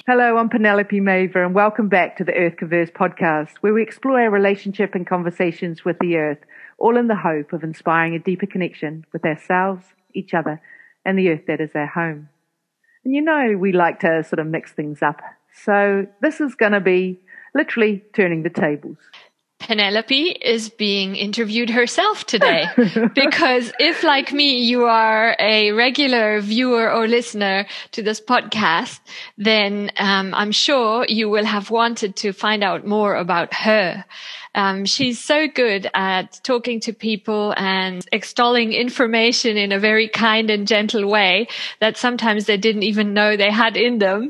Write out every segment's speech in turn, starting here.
Hello, I'm Penelope Maver, and welcome back to the Earth Converse podcast, where we explore our relationship and conversations with the Earth, all in the hope of inspiring a deeper connection with ourselves, each other, and the Earth that is our home. And you know, we like to sort of mix things up. So this is going to be literally turning the tables. Penelope is being interviewed herself today because if, like me, you are a regular viewer or listener to this podcast, then I'm sure you will have wanted to find out more about her. She's so good at talking to people and extolling information in a very kind and gentle way that sometimes they didn't even know they had in them.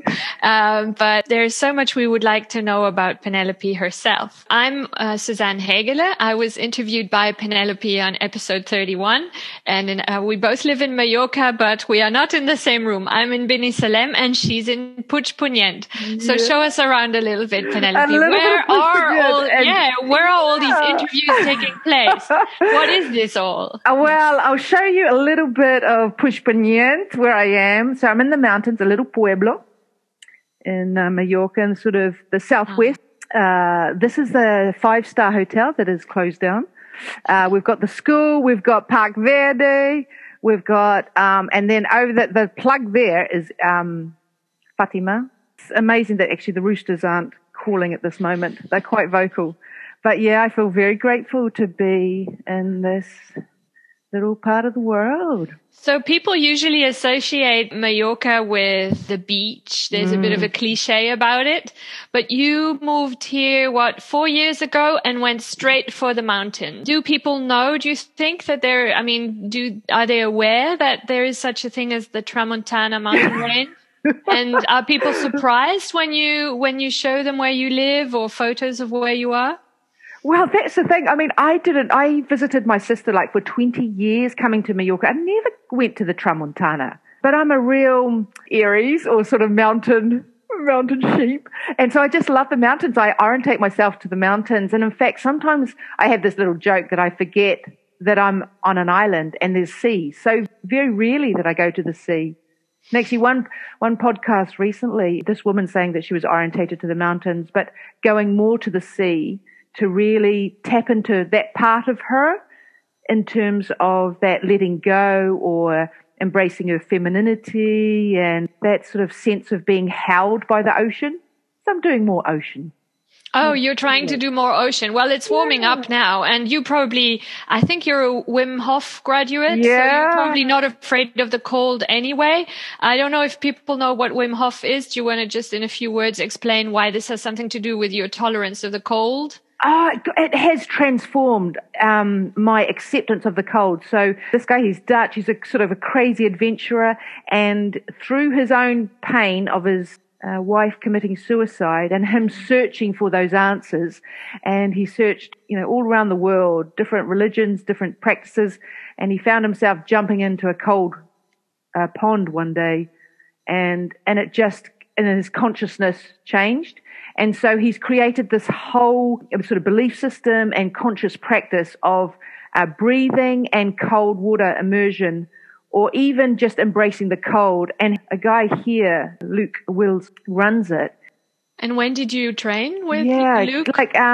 But there's so much we would like to know about Penelope herself. I'm Suzanne Hegele. I was interviewed by Penelope on episode 31, and we both live in Mallorca, but we are not in the same room. I'm in Beni Salem and she's in Puig Punyent. So show us around a little bit, Penelope. Where are all these interviews taking place? What is this all? Well, I'll show you a little bit of Puig Punyent, where I am. So I'm in the mountains, a little pueblo in Mallorca, in sort of the southwest. This is the 5-star hotel that is closed down. We've got the school, we've got Park Verde, we've got, and then over the plug there is Fatima. It's amazing that actually the roosters aren't calling at this moment. They're quite vocal. But yeah, I feel very grateful to be in this little part of the world. So people usually associate Mallorca with the beach. There's a bit of a cliche about it. But you moved here, 4 years ago and went straight for the mountain. Do people know, do you think that are they aware that there is such a thing as the Tramontana mountain range? And are people surprised when you show them where you live or photos of where you are? Well, that's the thing. I mean, I visited my sister for 20 years coming to Mallorca. I never went to the Tramontana, but I'm a real Aries or sort of mountain sheep. And so I just love the mountains. I orientate myself to the mountains. And in fact, sometimes I have this little joke that I forget that I'm on an island and there's sea. So very rarely that I go to the sea. And actually, one podcast recently, this woman saying that she was orientated to the mountains, but going more to the sea to really tap into that part of her in terms of that letting go or embracing her femininity and that sort of sense of being held by the ocean. So I'm doing more ocean. Oh, you're trying to do more ocean. Well, it's warming up now. And you I think you're a Wim Hof graduate. Yeah. So you're probably not afraid of the cold anyway. I don't know if people know what Wim Hof is. Do you want to just in a few words explain why this has something to do with your tolerance of the cold? It has transformed my acceptance of the cold. So this guy, he's Dutch. He's a sort of a crazy adventurer. And through his own pain of his wife committing suicide and him searching for those answers, and he searched, all around the world, different religions, different practices, and he found himself jumping into a cold pond one day, and his consciousness changed. And so he's created this whole sort of belief system and conscious practice of breathing and cold water immersion, or even just embracing the cold. And a guy here, Luke Wills, runs it. And when did you train with Luke?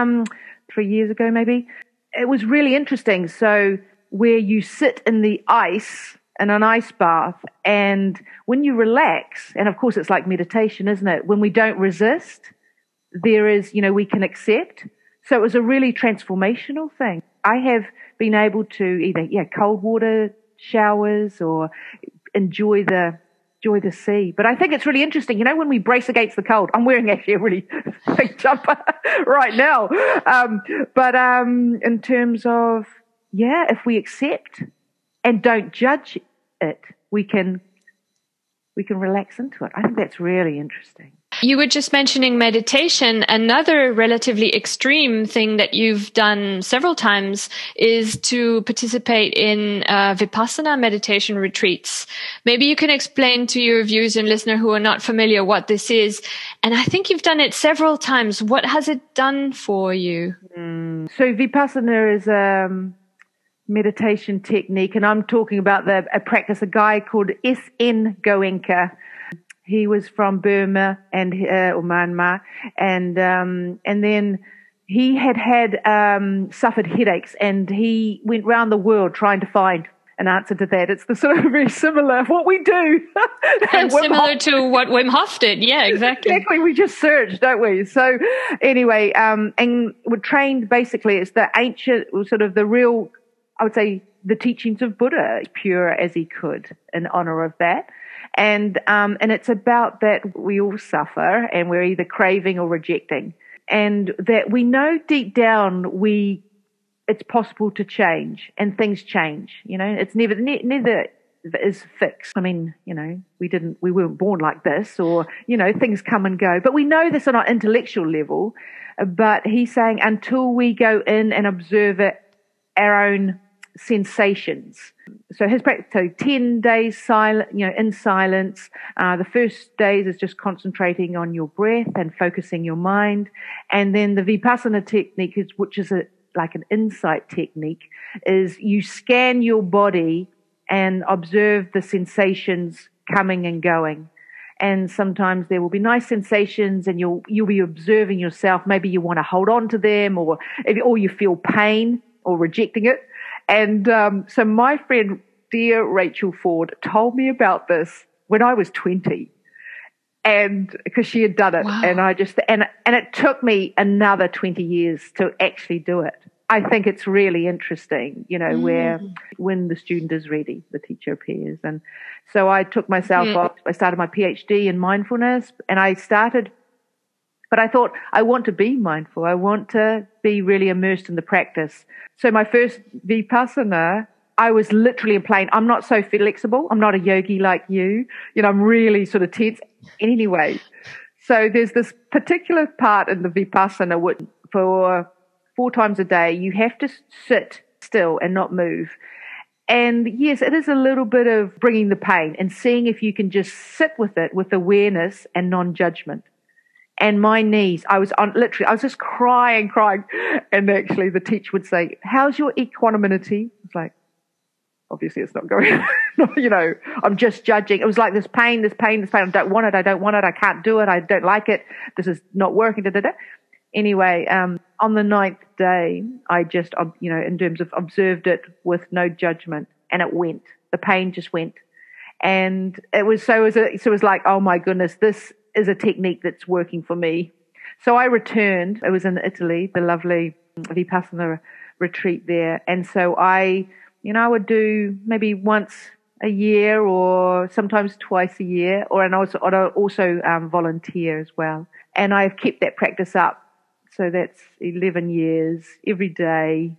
3 years ago, maybe. It was really interesting. So where you sit in the ice in an ice bath, and when you relax, and of course it's like meditation, isn't it? When we don't resist, there is, we can accept. So it was a really transformational thing. I have been able to either, cold water showers or enjoy the sea. But I think it's really interesting, when we brace against the cold. I'm wearing actually a really big jumper right now. But in terms of, if we accept and don't judge it, we can relax into it. I think that's really interesting. You were just mentioning meditation. Another relatively extreme thing that you've done several times is to participate in Vipassana meditation retreats. Maybe you can explain to your viewers and listeners who are not familiar what this is. And I think you've done it several times. What has it done for you? So Vipassana is a meditation technique, and I'm talking about a practice, a guy called S.N. Goenka. He was from Burma and or Myanmar, and then he had suffered headaches, and he went round the world trying to find an answer to that. It's the sort of very similar what we do. And similar to what Wim Hof did. Yeah, exactly. Exactly. We just search, don't we? So anyway, and we're trained basically, it's the ancient, sort of the real, I would say, the teachings of Buddha, pure as he could in honor of that. And it's about that we all suffer and we're either craving or rejecting. And that we know deep down it's possible to change and things change. It's never is fixed. I mean, we weren't born like this, or, things come and go. But we know this on an intellectual level. But he's saying until we go in and observe our own sensations. So his practice, so 10 days silent, in silence. The first days is just concentrating on your breath and focusing your mind. And then the Vipassana technique, which is like an insight technique, is you scan your body and observe the sensations coming and going. And sometimes there will be nice sensations and you'll be observing yourself. Maybe you want to hold on to them, or you feel pain or rejecting it. And so my friend, dear Rachel Ford, told me about this when I was 20. And because she had done it, wow. And and it took me another 20 years to actually do it. I think it's really interesting, where when the student is ready, the teacher appears. And so I took myself off. I started my PhD in mindfulness, and but I thought, I want to be mindful. I want to be really immersed in the practice. So my first Vipassana, I was literally in plane. I'm not so flexible. I'm not a yogi like you. I'm really sort of tense. Anyway, so there's this particular part in the Vipassana which for 4 times a day, you have to sit still and not move. And yes, it is a little bit of bringing the pain and seeing if you can just sit with it with awareness and non-judgment. And my knees, I was just crying. And actually the teacher would say, how's your equanimity? It's like, obviously it's not going, I'm just judging. It was like this pain. I don't want it. I can't do it. I don't like it. This is not working. Anyway, on the 9th day, I just, in terms of observed it with no judgment, and it went. The pain just went. And it was like, oh my goodness, this is a technique that's working for me. So I returned. It was in Italy, the lovely Vipassana retreat there. And so I would do maybe once a year or sometimes twice a year, and I also volunteer as well. And I've kept that practice up. So that's 11 years, every day.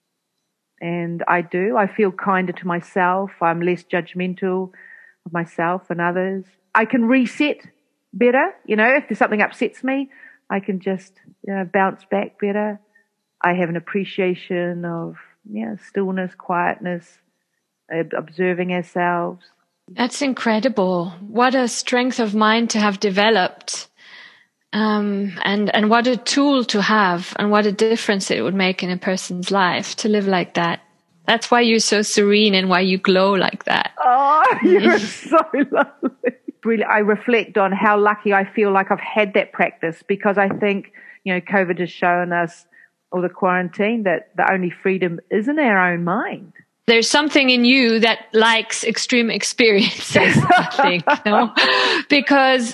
And I feel kinder to myself. I'm less judgmental of myself and others. I can reset better. If there's something upsets me, I can just bounce back better. I have an appreciation of stillness, quietness, observing ourselves. That's incredible. What a strength of mind to have developed. And what a tool to have, and what a difference it would make in a person's life to live like that. That's why you're so serene and why you glow like that. Oh, you're so lovely. Really, I reflect on how lucky I feel like I've had that practice, because I think, COVID has shown us, or the quarantine, that the only freedom is in our own mind. There's something in you that likes extreme experiences, I think, because,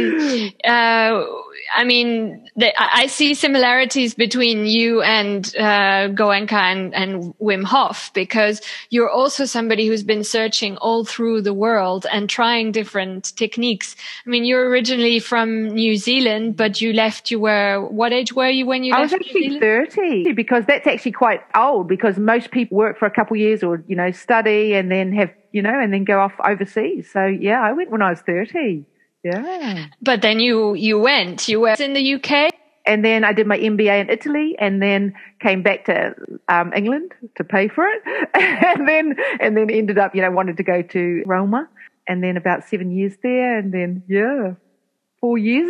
I see similarities between you and Goenka and Wim Hof, because you're also somebody who's been searching all through the world and trying different techniques. I mean, you're originally from New Zealand, but what age were you when you left? I was actually 30, because that's actually quite old, because most people work for a couple of years or, study and then have, and then go off overseas. So yeah, I went when I was 30. Yeah. But then you were in the UK? And then I did my MBA in Italy, and then came back to England to pay for it. and then ended up, wanted to go to Roma, and then about 7 years there. And then, 4 years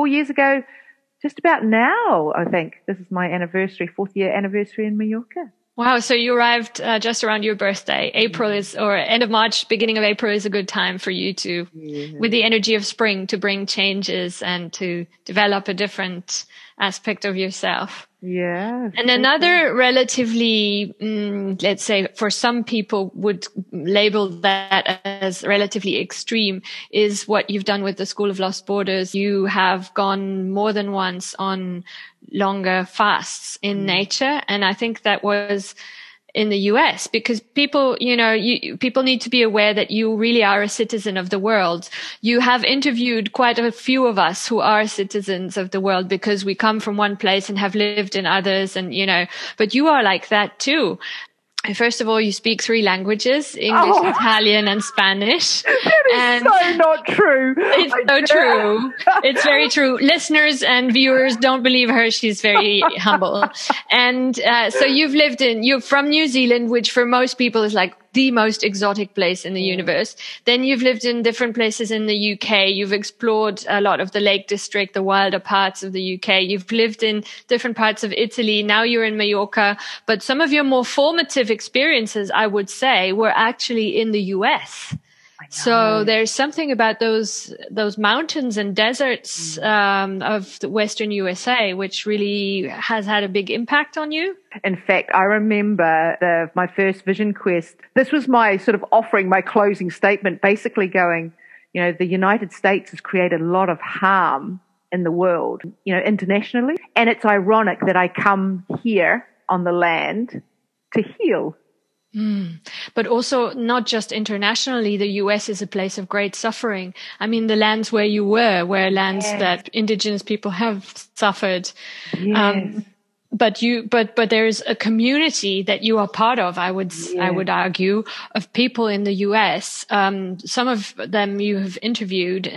ago, just about now, I think this is my anniversary, 4th year anniversary in Mallorca. Wow. So you arrived just around your birthday. April is, or end of March, beginning of April is a good time for you to, with the energy of spring, to bring changes and to develop a different aspect of yourself. Yeah. And another relatively, let's say for some people would label that as relatively extreme is what you've done with the School of Lost Borders. You have gone more than once on longer fasts in nature. And I think that was in the US because people, people need to be aware that you really are a citizen of the world. You have interviewed quite a few of us who are citizens of the world because we come from one place and have lived in others and, but you are like that too. First of all, you speak 3 languages, English, Italian, and Spanish. That is so not true. It's so true. It's very true. Listeners and viewers, don't believe her. She's very humble. And so you're from New Zealand, which for most people is like the most exotic place in the universe. Then you've lived in different places in the UK. You've explored a lot of the Lake District, the wilder parts of the UK. You've lived in different parts of Italy. Now you're in Mallorca. But some of your more formative experiences, I would say, were actually in the US. So there's something about those mountains and deserts of the Western USA, which really has had a big impact on you. In fact, I remember my first Vision Quest. This was my sort of offering, my closing statement, basically going, the United States has created a lot of harm in the world, internationally. And it's ironic that I come here on the land to heal. But also not just internationally, the US is a place of great suffering. I mean, the lands where you were lands that indigenous people have suffered. Yes. But there's a community that you are part of, I would argue, of people in the US. Some of them you have interviewed,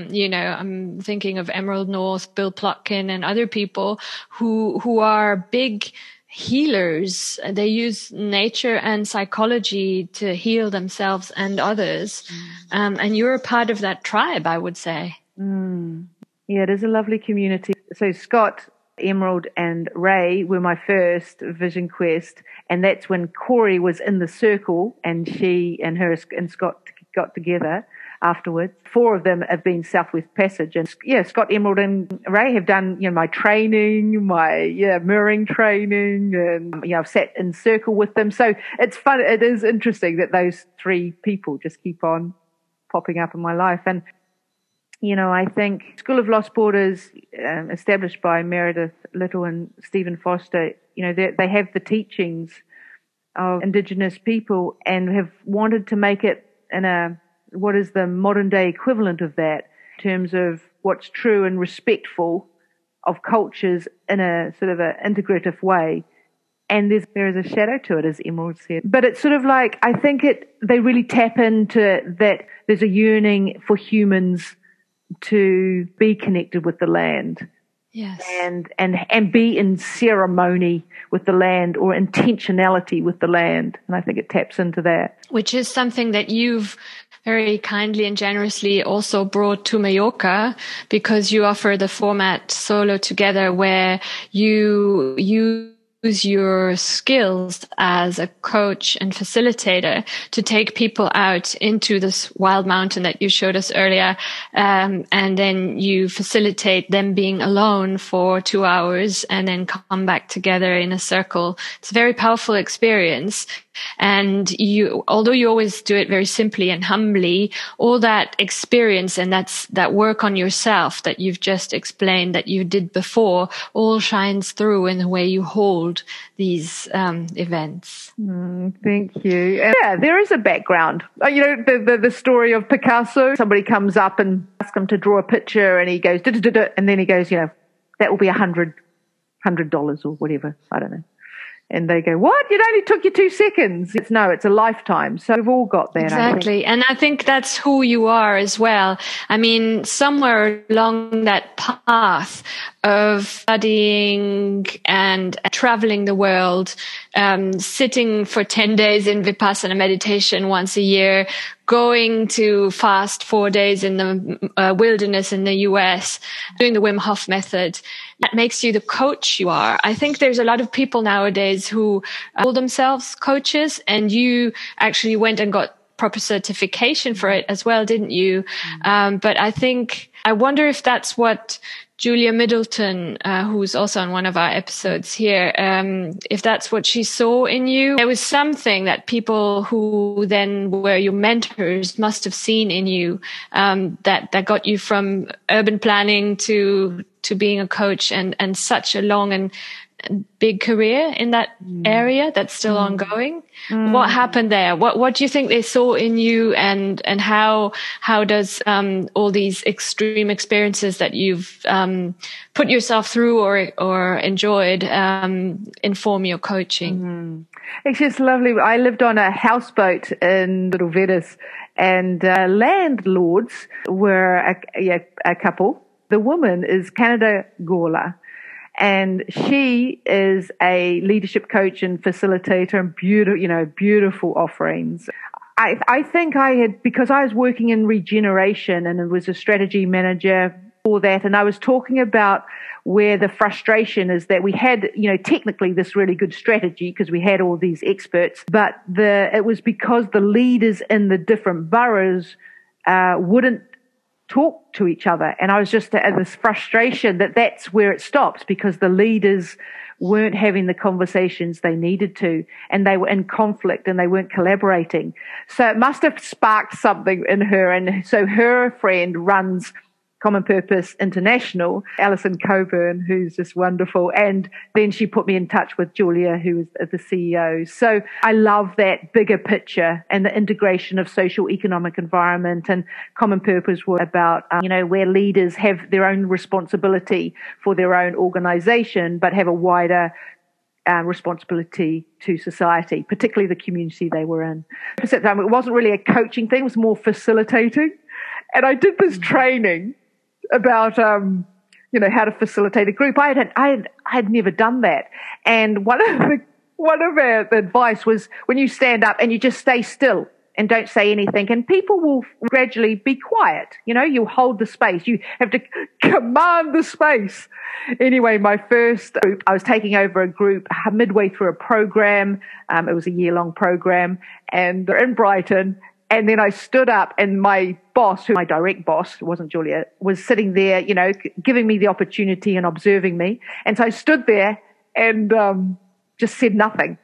I'm thinking of Emerald North, Bill Plotkin and other people who are big healers. They use nature and psychology to heal themselves and others. And you're a part of that tribe, I would say. Yeah, it is a lovely community. So Scott, Emerald and Ray were my first Vision Quest. And that's when Corey was in the circle and she and Scott got together afterwards. 4 of them have been Southwest Passage. And Scott, Emerald and Ray have done, my training, my mirroring training. And, I've sat in circle with them. So it's fun. It is interesting that those 3 people just keep on popping up in my life. And, I think School of Lost Borders, established by Meredith Little and Stephen Foster, they have the teachings of Indigenous people and have wanted to make it in what is the modern day equivalent of that in terms of what's true and respectful of cultures in a sort of an integrative way. And there is a shadow to it, as Emerald said. But it's sort of like, I think they really tap into that there's a yearning for humans to be connected with the land. Yes. And be in ceremony with the land or intentionality with the land. And I think it taps into that. Which is something that you've very kindly and generously also brought to Mallorca, because you offer the format Solo Together, where you use your skills as a coach and facilitator to take people out into this wild mountain that you showed us earlier. And then you facilitate them being alone for 2 hours and then come back together in a circle. It's a very powerful experience. And although you always do it very simply and humbly, all that experience and that work on yourself that you've just explained that you did before all shines through in the way you hold these events. Thank you. And there is a background. The story of Picasso. Somebody comes up and asks him to draw a picture, and he goes, and then he goes, that will be $100 or whatever. I don't know. And they go, what? It only took you 2 seconds. It's a lifetime. So we've all got that. Exactly. And I think that's who you are as well. I mean, somewhere along that path of studying and traveling the world, sitting for 10 days in Vipassana meditation once a year, going to fast 4 days in the wilderness in the US, doing the Wim Hof method, that makes you the coach you are. I think there's a lot of people nowadays who call themselves coaches, and you actually went and got proper certification for it as well, didn't you? But I wonder if that's what Julia Middleton, who's also on one of our episodes here, if that's what she saw in you. There was something that people who then were your mentors must have seen in you, that got you from urban planning to being a coach and such a long and big career in that area that's still ongoing. What happened there? What do you think they saw in you, and how does all these extreme experiences that you've put yourself through or enjoyed inform your coaching? It's just lovely. I lived on a houseboat in Little Venice, and landlords were a couple. The woman is Canada Gawler, and she is a leadership coach and facilitator, and beautiful offerings. I think I had, because I was working in regeneration and was a strategy manager for that, and I was talking about where the frustration is that we had, technically this really good strategy because we had all these experts, but it was because the leaders in the different boroughs wouldn't talk to each other. And I was just at this frustration that's where it stops, because the leaders weren't having the conversations they needed to, and they were in conflict and they weren't collaborating. So it must have sparked something in her. And so her friend runs Common Purpose International, Alison Coburn, who's just wonderful. And then she put me in touch with Julia, who is the CEO. So I love that bigger picture and the integration of social, economic, environment, and Common Purpose was about, where leaders have their own responsibility for their own organization, but have a wider responsibility to society, particularly the community they were in. It wasn't really a coaching thing, it was more facilitating. And I did this training about, how to facilitate a group. I had never done that. And one of our advice was, when you stand up and you just stay still and don't say anything, and people will gradually be quiet. You hold the space. You have to command the space. Anyway, my first group, I was taking over a group midway through a program. It was a year-long program, and they're in Brighton. And then I stood up, and my boss, my direct boss, it wasn't Julia, was sitting there, giving me the opportunity and observing me. And so I stood there and just said nothing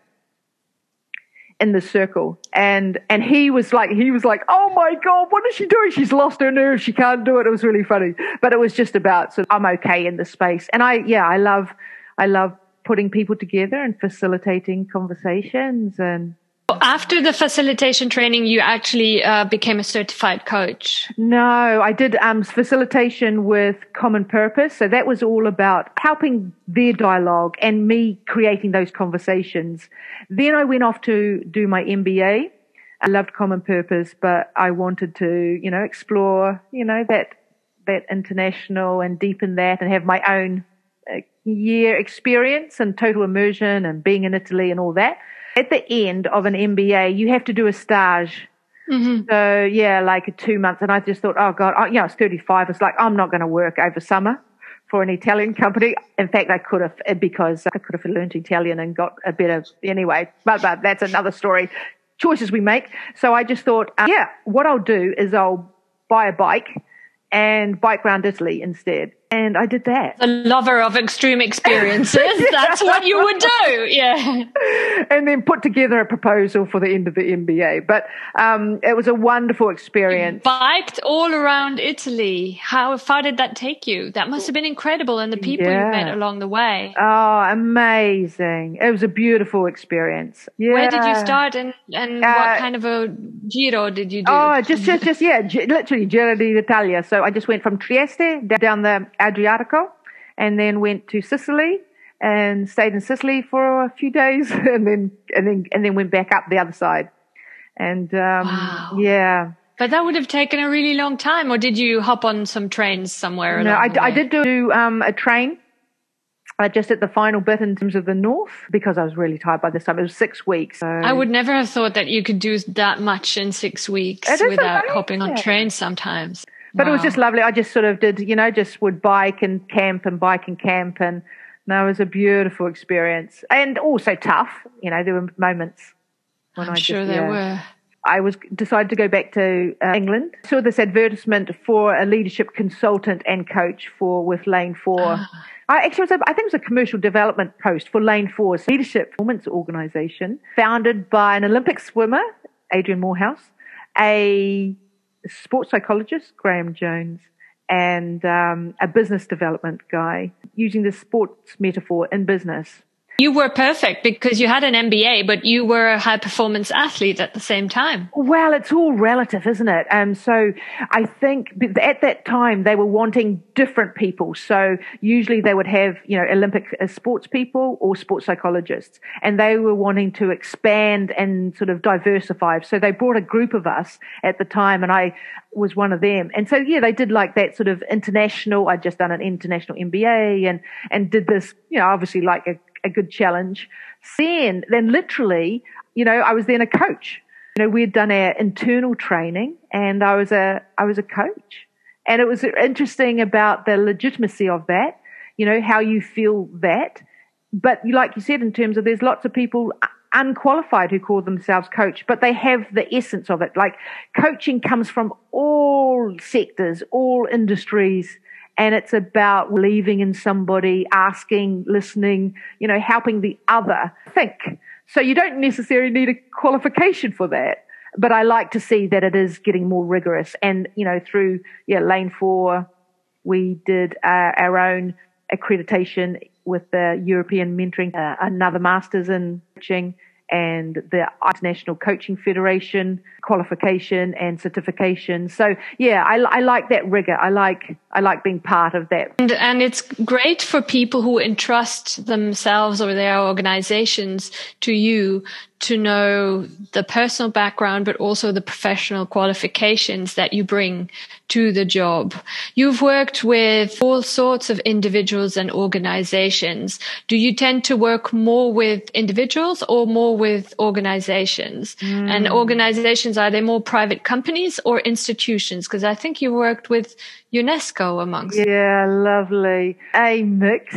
in the circle. And he was like, oh my God, what is she doing? She's lost her nerve. She can't do it. It was really funny. But it was just about, I'm okay in this space. And I love putting people together and facilitating conversations. And after the facilitation training, you actually became a certified coach. No, I did facilitation with Common Purpose. So that was all about helping their dialogue and me creating those conversations. Then I went off to do my MBA. I loved Common Purpose, but I wanted to, explore, that international and deepen that and have my own year experience and total immersion and being in Italy and all that. At the end of an MBA, you have to do a stage. Mm-hmm. So, like 2 months. And I just thought, oh, God, I was 35. It's like, I'm not going to work over summer for an Italian company. In fact, I could have, because I could have learned Italian and got a bit of, anyway, but that's another story. Choices we make. So I just thought, what I'll do is I'll buy a bike and bike around Italy instead. And I did that. A lover of extreme experiences. That's what you would do. Yeah. And then put together a proposal for the end of the MBA. But it was a wonderful experience. You biked all around Italy. How far did that take you? That must have been incredible. And the people you met along the way. Oh, amazing. It was a beautiful experience. Yeah. Where did you start and what kind of a giro did you do? Oh, just literally Giro d'Italia. So I just went from Trieste down the Adriatico, and then went to Sicily and stayed in Sicily for a few days, and then went back up the other side. And wow. Yeah. But that would have taken a really long time, or did you hop on some trains somewhere? No, I did do a train just at the final bit in terms of the North, because I was really tired by this time. It was 6 weeks. So. I would never have thought that you could do that much in 6 weeks without hopping on trains sometimes. But It was just lovely. I just sort of did, just would bike and camp. And no, it was a beautiful experience and also tough. There were moments when I'm sure there were. I decided to go back to England. Saw this advertisement for a leadership consultant and coach with Lane 4. I think it was a commercial development post for Lane 4's leadership performance organization, founded by an Olympic swimmer, Adrian Morehouse, a sports psychologist, Graham Jones, and a business development guy, using the sports metaphor in business. You were perfect because you had an MBA, but you were a high-performance athlete at the same time. Well, it's all relative, isn't it? So I think at that time they were wanting different people. So usually they would have, Olympic sports people or sports psychologists, and they were wanting to expand and sort of diversify. So they brought a group of us at the time, and I was one of them. And so, they did like that sort of international. I'd just done an international MBA and did this, obviously like a good challenge. Then literally, I was then a coach. We'd done our internal training and I was a coach. And it was interesting about the legitimacy of that, how you feel that. But like you said, in terms of there's lots of people unqualified who call themselves coach, but they have the essence of it. Like coaching comes from all sectors, all industries. And it's about believing in somebody, asking, listening, helping the other think. So you don't necessarily need a qualification for that. But I like to see that it is getting more rigorous. And, through Lane 4, we did our own accreditation with the European Mentoring, another master's in coaching, and the International Coaching Federation qualification and certification. So I like that rigor. I like being part of that. And it's great for people who entrust themselves or their organizations to you to know the personal background, but also the professional qualifications that you bring to the job. You've worked with all sorts of individuals and organizations. Do you tend to work more with individuals or more with organizations? And organizations, are they more private companies or institutions? Because I think you worked with UNESCO amongst. Yeah, lovely. A mix.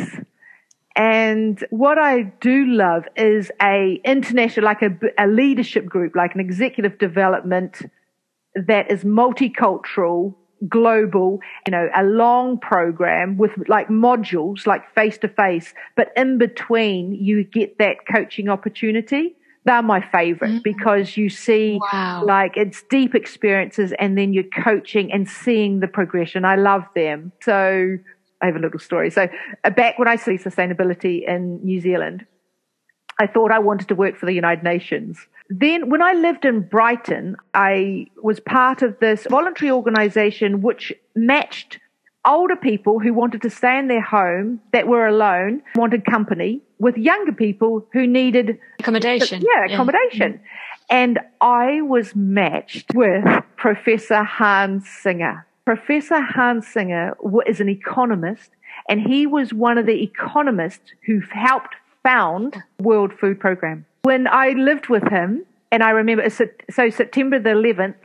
And what I do love is a international, like a leadership group, like an executive development that is multicultural, global, a long program with like modules, like face to face, but in between you get that coaching opportunity. They're my favorite because you see like it's deep experiences and then you're coaching and seeing the progression. I love them. So I have a little story. So back when I studied sustainability in New Zealand, I thought I wanted to work for the United Nations. Then when I lived in Brighton, I was part of this voluntary organization which matched older people who wanted to stay in their home, that were alone, wanted company, with younger people who needed accommodation. Accommodation. And I was matched with Professor Hans Singer. Professor Hans Singer is an economist, and he was one of the economists who helped found World Food Programme. When I lived with him, and I remember, so September the 11th,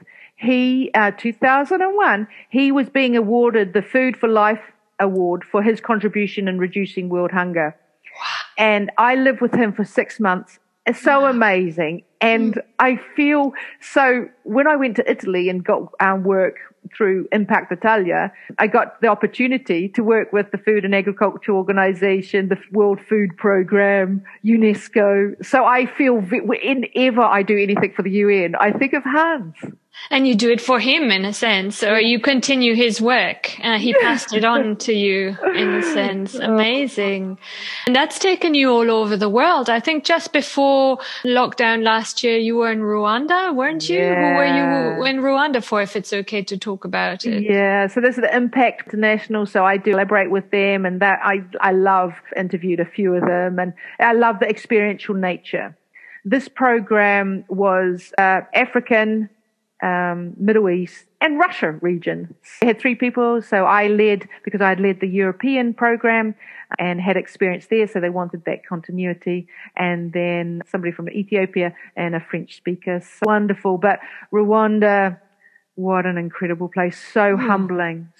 2001, he was being awarded the Food for Life Award for his contribution in reducing world hunger. Wow. And I lived with him for 6 months. It's so amazing. And I feel, so when I went to Italy and got work through Impact Italia, I got the opportunity to work with the Food and Agriculture Organization, the World Food Programme, UNESCO. So I feel whenever I do anything for the UN, I think of Hans. And you do it for him in a sense, or you continue his work. He passed it on to you in a sense. Amazing. And that's taken you all over the world. I think just before lockdown last year, you were in Rwanda, weren't you? Yeah. Who were you in Rwanda for, if it's okay to talk about it? Yeah, so this is the Impact International, so I do collaborate with them, and that I love, interviewed a few of them, and I love the experiential nature. This program was African, Middle East, and Russia region. I had 3 people, so I led, because I had led the European program and had experience there, so they wanted that continuity. And then somebody from Ethiopia and a French speaker. So wonderful. But Rwanda, what an incredible place. So humbling.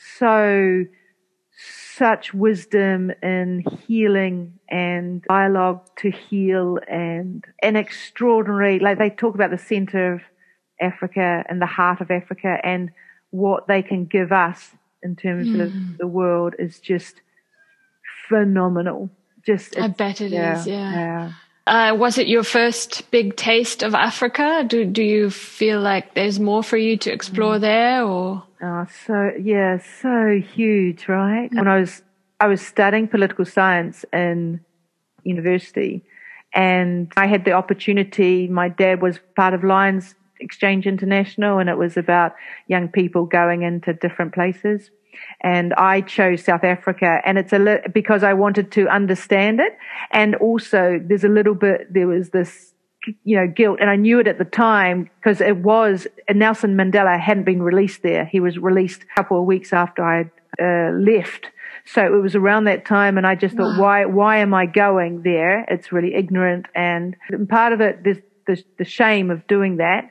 Such wisdom in healing and dialogue to heal, and an extraordinary, like they talk about the center of Africa and the heart of Africa, and what they can give us in terms of the world is just phenomenal. I bet it is. Yeah. Was it your first big taste of Africa? Do you feel like there's more for you to explore there, or? Oh, so huge, right? When I was studying political science in university, and I had the opportunity. My dad was part of Lions Exchange International, and it was about young people going into different places. And I chose South Africa, and it's because I wanted to understand it, and also there was this, guilt, and I knew it at the time because it was Nelson Mandela hadn't been released there. He was released a couple of weeks after I had left. So it was around that time, and I just thought, why am I going there? It's really ignorant, and part of it, there's the shame of doing that.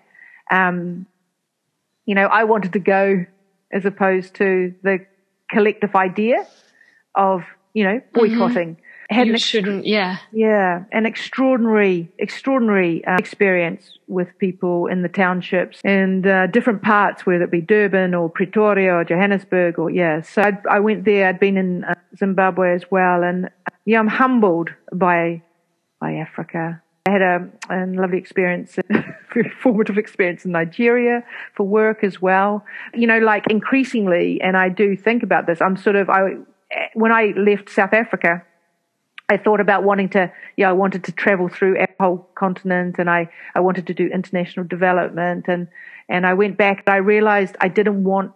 I wanted to go as opposed to the collective idea of, boycotting. You shouldn't, Yeah, an extraordinary experience with people in the townships and different parts, whether it be Durban or Pretoria or Johannesburg So I went there. I'd been in Zimbabwe as well, and I'm humbled by Africa. I had a lovely experience, very formative experience in Nigeria for work as well. Increasingly, and I do think about this, when I left South Africa, I thought about I wanted to travel through our whole continent, and I wanted to do international development, and I went back, and I realized I didn't want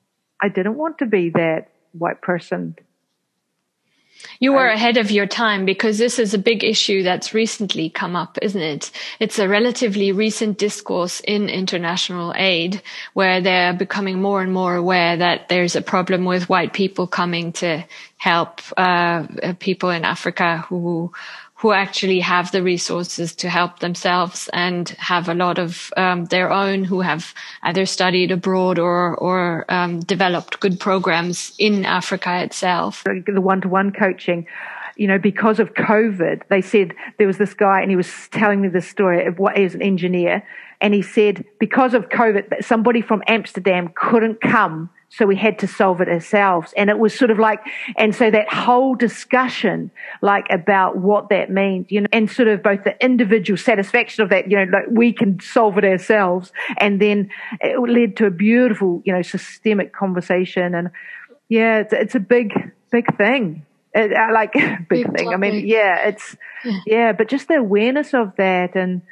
to be that white person. You were ahead of your time, because this is a big issue that's recently come up, isn't it? It's a relatively recent discourse in international aid, where they're becoming more and more aware that there's a problem with white people coming to help people in Africa who actually have the resources to help themselves and have a lot of their own, who have either studied abroad or developed good programs in Africa itself. The one-to-one coaching, because of COVID, they said there was this guy, and he was telling me this story of what is an engineer, and he said because of COVID, somebody from Amsterdam couldn't come, so we had to solve it ourselves. And it was sort of like, and so that whole discussion, about what that means, and sort of both the individual satisfaction of that, we can solve it ourselves. And then it led to a beautiful, systemic conversation. And it's a big thing. Big thing. Topic. But just the awareness of that, and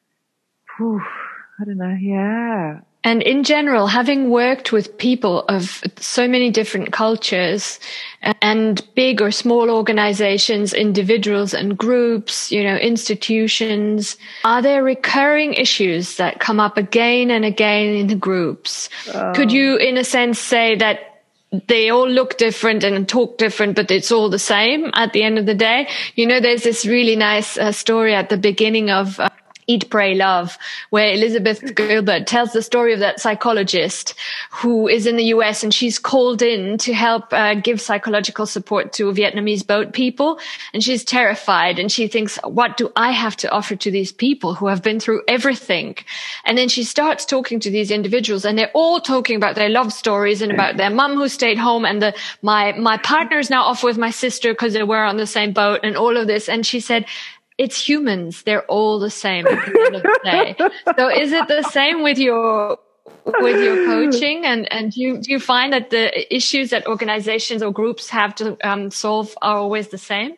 I don't know. And in general, having worked with people of so many different cultures and big or small organizations, individuals and groups, institutions, are there recurring issues that come up again and again in the groups? Could you, in a sense, say that they all look different and talk different, but it's all the same at the end of the day? There's this really nice story at the beginning of Eat, Pray, Love, where Elizabeth Gilbert tells the story of that psychologist who is in the US, and she's called in to help give psychological support to Vietnamese boat people. And she's terrified, and she thinks, what do I have to offer to these people who have been through everything? And then she starts talking to these individuals, and they're all talking about their love stories and about their mum who stayed home, and my partner is now off with my sister because they were on the same boat, and all of this. And she said, it's humans. They're all the same at the end of the day. So is it the same with your coaching? And do you find that the issues that organizations or groups have to solve are always the same?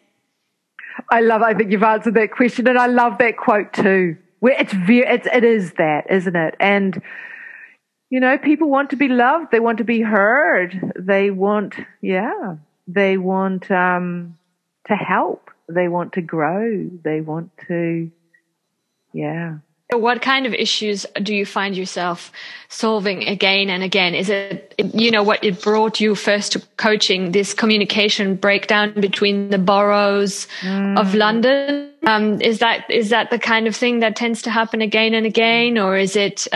I think you've answered that question, and I love that quote too. Where it is that, isn't it? And people want to be loved. They want to be heard. They want to help. They want to grow. They want to, What kind of issues do you find yourself solving again and again? Is it, what it brought you first to coaching, this communication breakdown between the boroughs of London? Is that the kind of thing that tends to happen again and again? Or is it,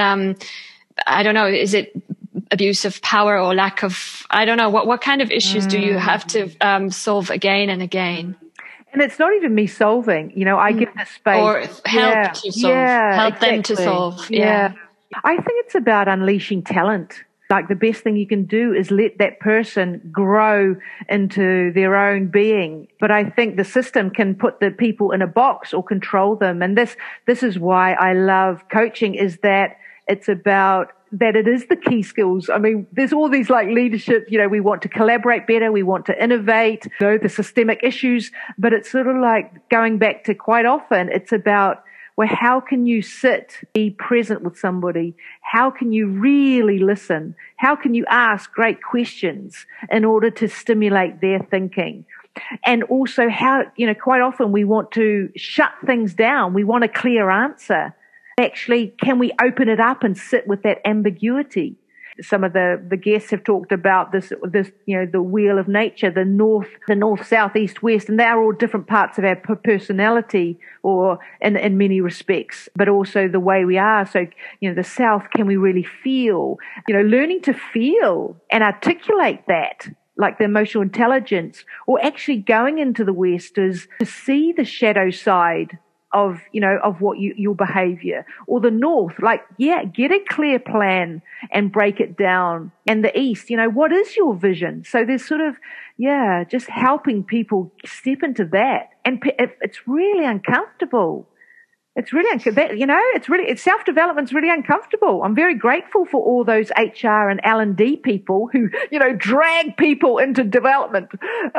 I don't know, is it abuse of power or lack of, I don't know, what kind of issues do you have to solve again and again? And it's not even me solving, I give the space. Or help to solve. Help exactly. Them to solve. Yeah. I think it's about unleashing talent. Like the best thing you can do is let that person grow into their own being. But I think the system can put the people in a box or control them. And this is why I love coaching, is that it's about that it is the key skills. I mean, there's all these like leadership, we want to collaborate better, we want to innovate, the systemic issues, but it's sort of like going back to quite often, it's about, well, how can you sit, be present with somebody? How can you really listen? How can you ask great questions in order to stimulate their thinking? And also how, quite often we want to shut things down. We want a clear answer. Actually, can we open it up and sit with that ambiguity? Some of the guests have talked about this, the wheel of nature, the north, south, east, west, and they are all different parts of our personality, or in many respects, but also the way we are. So, the south, can we really feel? Learning to feel and articulate that, like the emotional intelligence, or actually going into the west is to see the shadow side of what your behavior, or the north, get a clear plan and break it down. And the east, what is your vision? So there's sort of, just helping people step into that. And it's really uncomfortable. It's really, self-development's really uncomfortable. I'm very grateful for all those HR and L&D people who, drag people into development,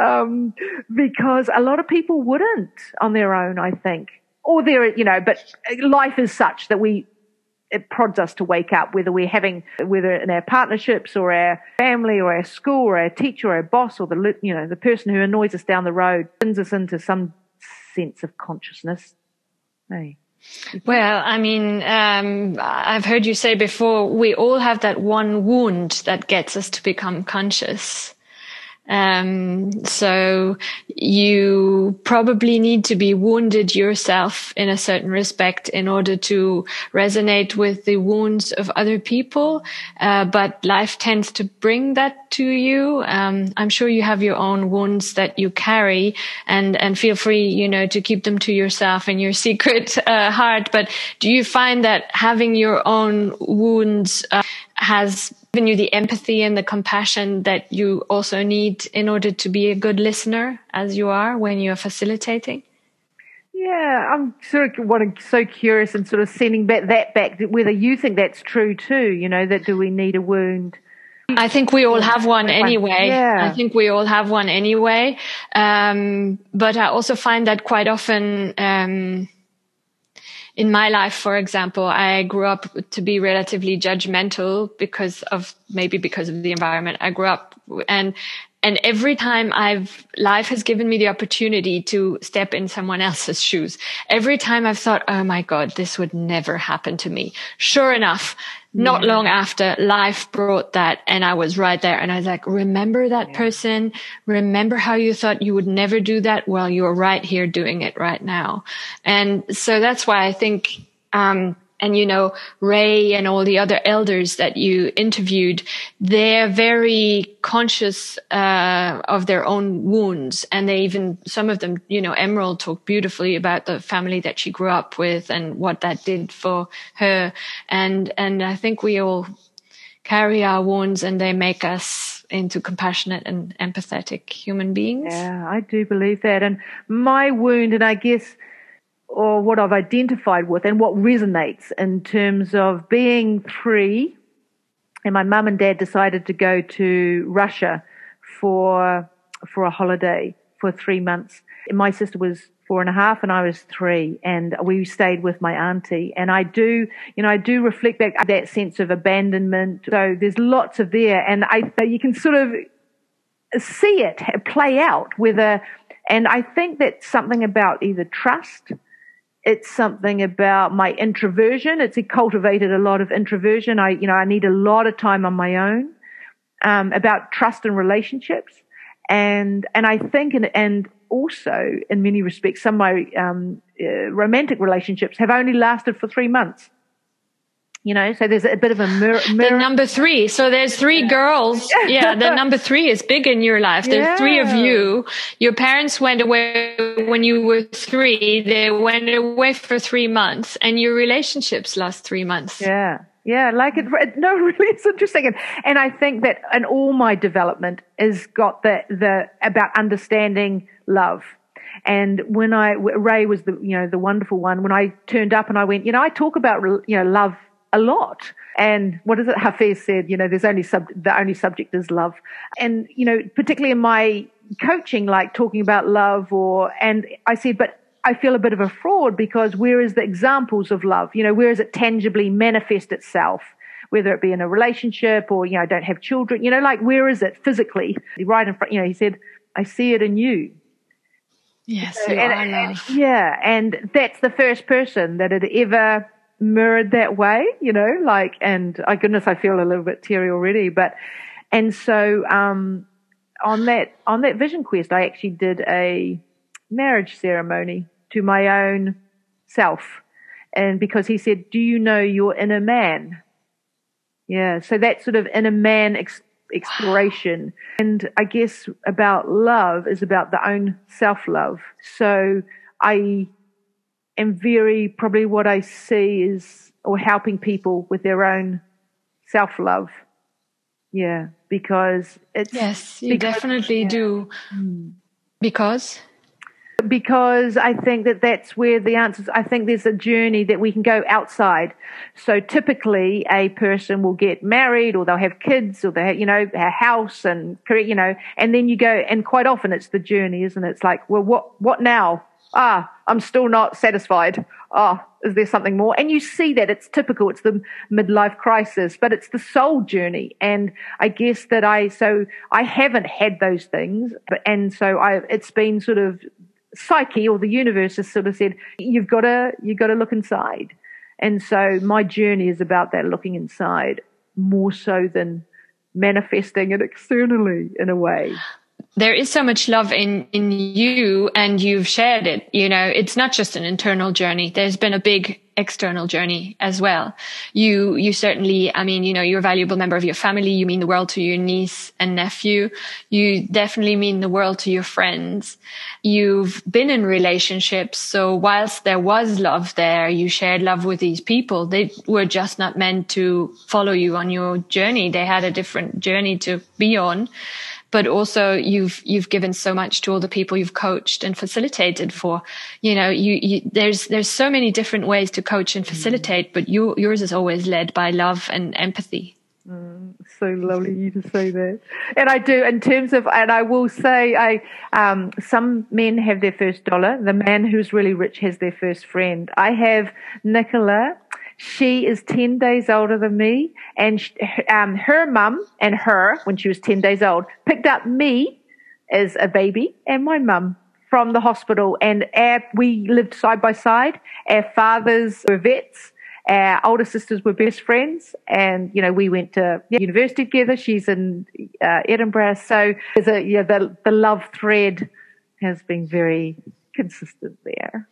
because a lot of people wouldn't on their own, I think. Or but life is such that it prods us to wake up, whether in our partnerships or our family or our school or our teacher or our boss or the person who annoys us down the road, brings us into some sense of consciousness. Hey. Well, I mean, I've heard you say before, we all have that one wound that gets us to become conscious. So you probably need to be wounded yourself in a certain respect in order to resonate with the wounds of other people. But life tends to bring that to you. I'm sure you have your own wounds that you carry, and feel free, to keep them to yourself in your secret, heart. But do you find that having your own wounds, has given you the empathy and the compassion that you also need in order to be a good listener, as you are when you're facilitating? Yeah, I'm sort of so curious and sort of sending back whether you think that's true too, that do we need a wound? I think we all have one anyway. Yeah. I think we all have one anyway. But I also find that quite often, in my life, for example, I grew up to be relatively judgmental because of the environment I grew up, and every time life has given me the opportunity to step in someone else's shoes. Every time I've thought, oh my God, this would never happen to me. Sure enough, not long after, life brought that, and I was right there. And I was like, remember that person? Remember how you thought you would never do that? Well, you're right here doing it right now. And so that's why I think, and Ray and all the other elders that you interviewed, they're very conscious of their own wounds. And some of them, Emerald talked beautifully about the family that she grew up with and what that did for her. And I think we all carry our wounds, and they make us into compassionate and empathetic human beings. Yeah, I do believe that. And my wound, and I guess, or what I've identified with and what resonates in terms of being 3, and my mum and dad decided to go to Russia for a holiday for 3 months. And my sister was 4.5 and I was 3, and we stayed with my auntie. And I do reflect back that sense of abandonment. So there's lots of there, and you can sort of see it play out and I think that's something about either trust it's something about my introversion. It's cultivated a lot of introversion. I need a lot of time on my own. About trust and relationships, and I think, and also in many respects, some of my romantic relationships have only lasted for 3 months. So there's a bit of a mirror. The number 3. So there's 3 girls. Yeah, the number 3 is big in your life. There's 3 of you. Your parents went away when you were 3. They went away for 3 months, and your relationships last 3 months. Yeah. Yeah, no, really, it's interesting, and I think that in all my development has got the about understanding love. And when Ray was the wonderful one. When I turned up and I went, I talk about love a lot. And what is it? Hafez said, there's the only subject is love. And particularly in my coaching, like talking about love, and I said, but I feel a bit of a fraud, because where is the examples of love? Where does it tangibly manifest itself? Whether it be in a relationship or, don't have children, where is it physically? Right in front, he said, I see it in you. Yes, you are love. Yeah, and that's the first person that had ever mirrored that way, and goodness, I feel a little bit teary already. And so on that vision quest, I actually did a marriage ceremony to my own self, and because he said, do you know your inner man? Yeah, so that sort of inner man exploration, and I guess about love is about the own self-love. So I am probably what I see is, or helping people with their own self-love. Yeah, because it's... Yes, you definitely do. Because I think that's where the answers. I think there's a journey that we can go outside. So typically a person will get married, or they'll have kids, or they have, a house and career, and then you go, and quite often it's the journey, isn't it? It's like, well, what now? I'm still not satisfied. Is there something more? And you see that it's typical. It's the midlife crisis, but it's the soul journey. And I guess that I haven't had those things, and so it's been sort of psyche, or the universe has sort of said, you've got to look inside. And so my journey is about that looking inside more so than manifesting it externally in a way. There is so much love in you, and you've shared it. It's not just an internal journey. There's been a big external journey as well. You certainly, you're a valuable member of your family. You mean the world to your niece and nephew. You definitely mean the world to your friends. You've been in relationships. So whilst there was love there, you shared love with these people. They were just not meant to follow you on your journey. They had a different journey to be on. But also you've given so much to all the people you've coached and facilitated for. There's so many different ways to coach and facilitate, but yours is always led by love and empathy. So lovely you to say that. And I do, in terms of, and I will say, some men have their first dollar. The man who's really rich has their first friend. I have Nicola. She is 10 days older than me, and her mum and her, when she was 10 days old, picked up me as a baby and my mum from the hospital, and we lived side by side. Our fathers were vets. Our older sisters were best friends, and we went to university together. She's in Edinburgh, so the love thread has been very consistent there.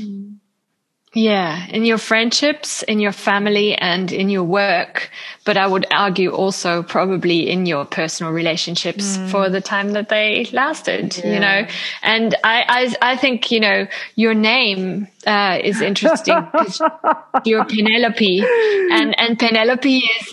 Yeah, in your friendships, in your family, and in your work. But I would argue also probably in your personal relationships for the time that they lasted, And I think, your name is interesting because you're Penelope, and Penelope is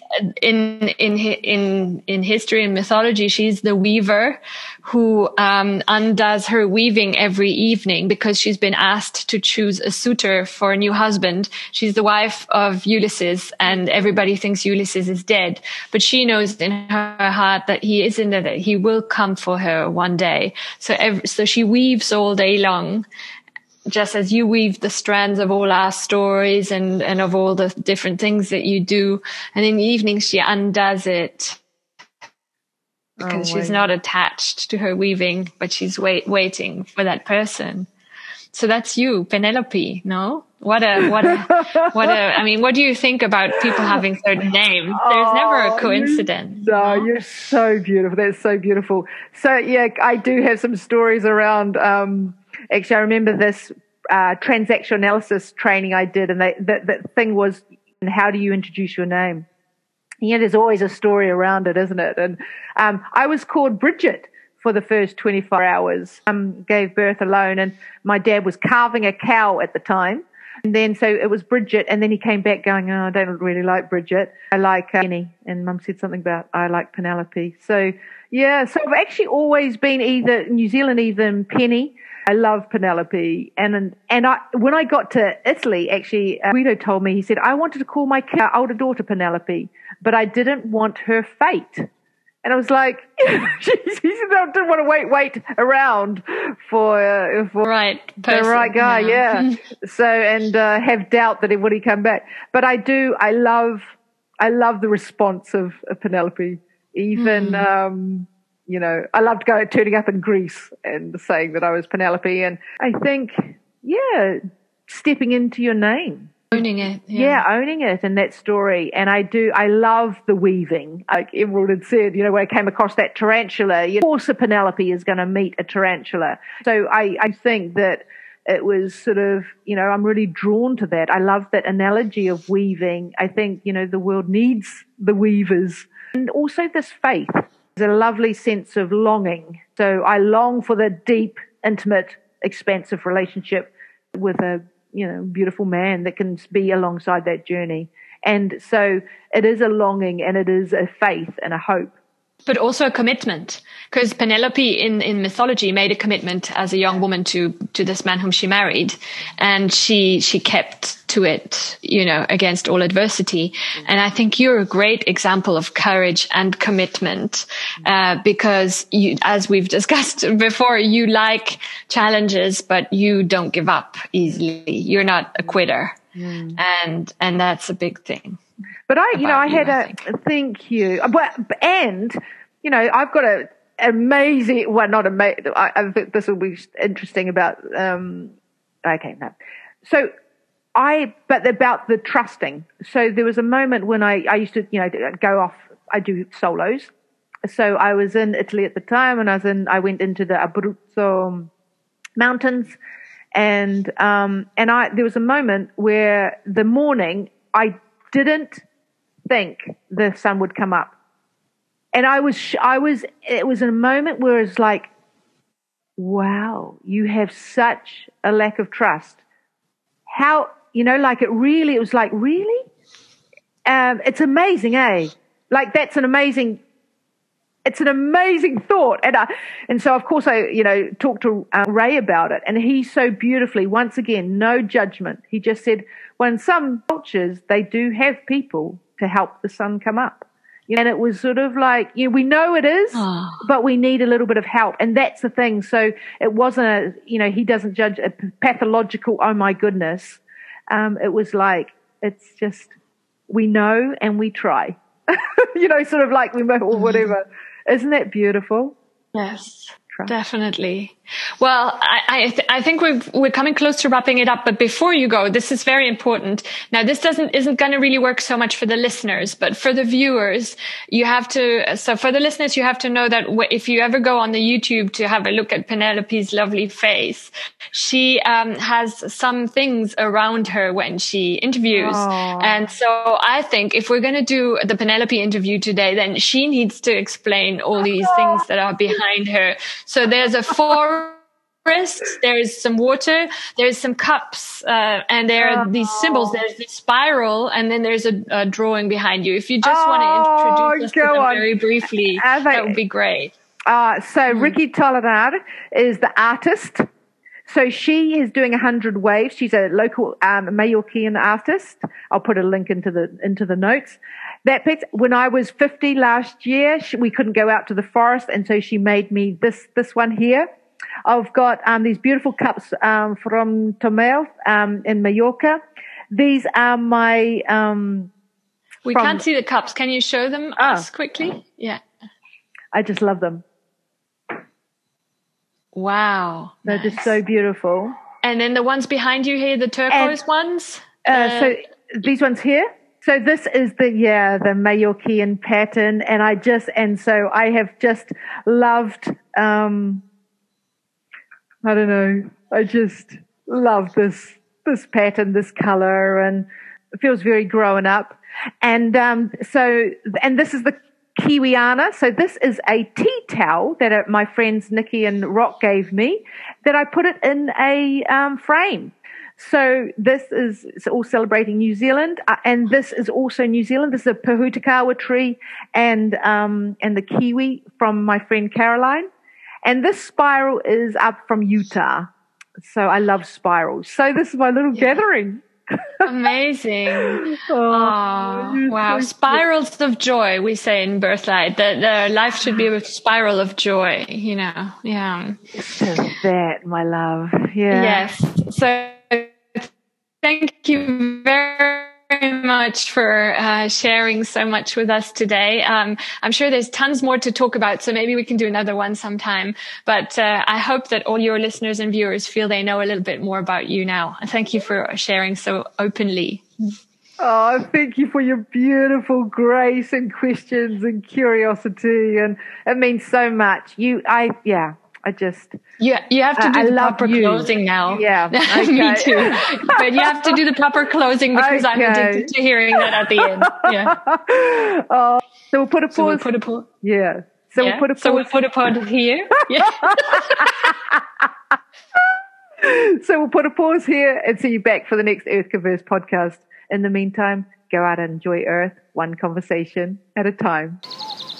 in history and mythology, she's the weaver who undoes her weaving every evening because she's been asked to choose a suitor for a new husband. She's the wife of Ulysses, and everybody thinks Ulysses is dead, but she knows in her heart that he isn't, that he will come for her one day. So she weaves all day long, just as you weave the strands of all our stories and of all the different things that you do. And in the evening, she undoes it because she's not attached to her weaving, but she's waiting for that person. So that's you, Penelope, no? I mean, what do you think about people having certain names? There's never a coincidence. You're so beautiful. That's so beautiful. So yeah, I do have some stories around, actually I remember this transaction analysis training I did, and that thing was, how do you introduce your name? Yeah, there's always a story around it, isn't it? And I was called Bridget for the first 24 hours, gave birth alone, and my dad was carving a cow at the time. And then, so it was Bridget, and then he came back going, oh, I don't really like Bridget. I like Penny. And Mum said something about, I like Penelope. So, yeah, so I've actually always been either New Zealand, even Penny. I love Penelope. And when I got to Italy, actually, Guido told me, he said, I wanted to call my older daughter Penelope, but I didn't want her fate. And I was like, he said, I didn't want to wait around for the right guy, yeah. So, and have doubt that would he come back. But I love the response of Penelope. Even, I loved turning up in Greece and saying that I was Penelope. And I think, stepping into your name. Owning it. Yeah, owning it in that story. And I love the weaving. Like Emerald had said, when I came across that tarantula, of course a Penelope is going to meet a tarantula. So I think that it was sort of, I'm really drawn to that. I love that analogy of weaving. I think, the world needs the weavers. And also this faith. There's a lovely sense of longing. So I long for the deep, intimate, expansive relationship with a beautiful man that can be alongside that journey. And so it is a longing, and it is a faith and a hope. But also a commitment, because Penelope in mythology made a commitment as a young woman to this man whom she married, and she kept to it, against all adversity. And I think you're a great example of courage and commitment, because you, as we've discussed before, you like challenges, but you don't give up easily. You're not a quitter, and that's a big thing. But thank you. And, I've got an amazing, well, not amazing, I think this will be interesting about, So but about the trusting. So there was a moment when I used to, go off, I do solos. So I was in Italy at the time, and I went into the Abruzzo mountains, and there was a moment where the morning I didn't think the sun would come up. And it was a moment where it's like, wow, you have such a lack of trust. How, it was like, really? It's amazing, eh? Like, it's an amazing thought. And so, of course, I, talked to Ray about it, and he so beautifully, once again, no judgment. He just said, well, in some cultures, they do have people to help the sun come up. And it was sort of like, we know it is, but we need a little bit of help. And that's the thing. So it wasn't he doesn't judge a pathological, oh my goodness. It was like, it's just, we know and we try, sort of like we or whatever. Isn't that beautiful? Yes, definitely. Well, I think we're coming close to wrapping it up. But before you go, this is very important. Now, this isn't going to really work so much for the listeners, but for the viewers, so for the listeners, you have to know that if you ever go on the YouTube to have a look at Penelope's lovely face, she has some things around her when she interviews. Aww. And so I think if we're going to do the Penelope interview today, then she needs to explain all these things that are behind her. So there's a forest, there is some water, there's some cups, and there are these symbols. There's this spiral, and then there's a drawing behind you. If you just want to introduce us to them very briefly, that would be great. Ricky Tolanar is the artist. So she is doing 100 waves. She's a local Mallorquin artist. I'll put a link into the notes. That piece, when I was 50 last year, we couldn't go out to the forest, and so she made me this one here. I've got these beautiful cups from Tomel in Mallorca. These are my... we can't see the cups. Can you show them us quickly? Yeah. I just love them. Wow. They're just so beautiful. And then the ones behind you here, the turquoise ones? So these ones here. So this is the Mallorquin pattern. And so I have just loved, I don't know, I just love this pattern, this color, and it feels very grown up. And this is the Kiwiana. So this is a tea towel that my friends Nikki and Rock gave me, that I put it in a frame. So it's all celebrating New Zealand, and this is also New Zealand. This is a Pōhutukawa tree and the kiwi from my friend Caroline. And this spiral is up from Utah. So I love spirals. So this is my little gathering. Amazing. Wow. Spirals of joy, we say in Birthlight, that life should be a spiral of joy, Yeah. Just that, my love. Yeah. Yes. So thank you very much for sharing so much with us today. I'm sure there's tons more to talk about, so maybe we can do another one sometime. But I hope that all your listeners and viewers feel they know a little bit more about you now. And thank you for sharing so openly. Oh, thank you for your beautiful grace and questions and curiosity. And it means so much. You have to do the proper closing now. Yeah, okay. Me too. But you have to do the proper closing because I'm addicted to hearing that at the end. Yeah. So we'll put a pause. Yeah. So we'll put a pause. So we'll put a pause here. Yeah. So we'll put a pause here and see you back for the next Earth Converse podcast. In the meantime, go out and enjoy Earth, one conversation at a time.